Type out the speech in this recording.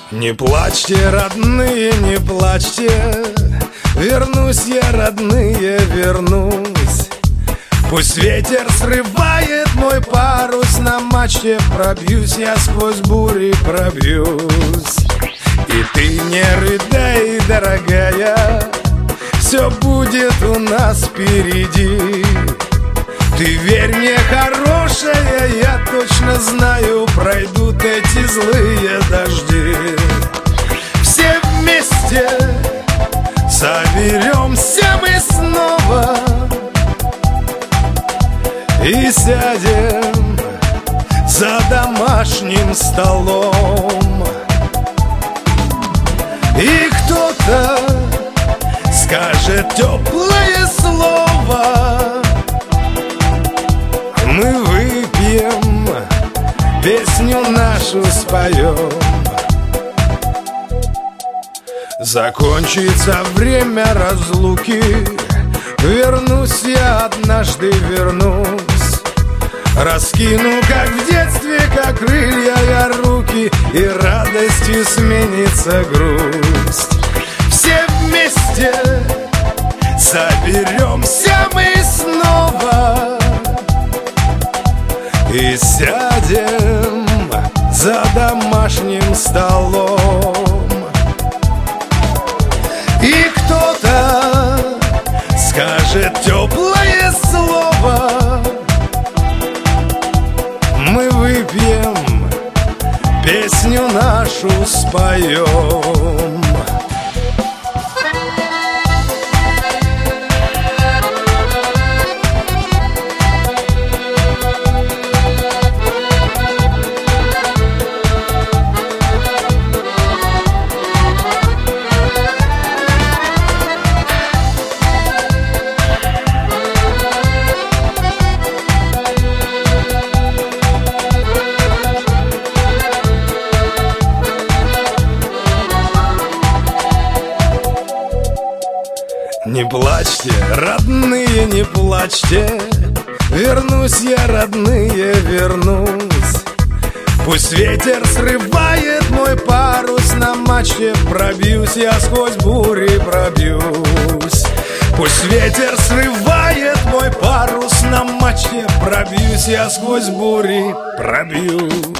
Не плачьте, родные, не плачьте. Вернусь я, родные, вернусь. Пусть ветер срывает мой парус на мачте, пробьюсь я сквозь бури, пробьюсь. И ты не рыдай, дорогая, все будет у нас впереди. Ты верь мне, хорошая, я точно знаю, пройдут эти злые дожди. Все вместе соберемся мы снова и сядем за домашним столом. И кто-то скажет теплое слово, мы выпьем, песню нашу споем. Закончится время разлуки, вернусь я, однажды вернусь. Раскину, как в детстве, как крылья я руки, и радостью сменится грусть. Все вместе соберемся мы снова и сядем за домашним столом. И кто-то скажет теплое слово, мы выпьем, песню нашу споем. Не плачьте, родные, не плачьте. Вернусь я, родные, вернусь. Пусть ветер срывает мой парус на мачте, пробьюсь я сквозь бури, пробьюсь. Пусть ветер срывает мой парус на мачте, пробьюсь я сквозь бури, пробьюсь.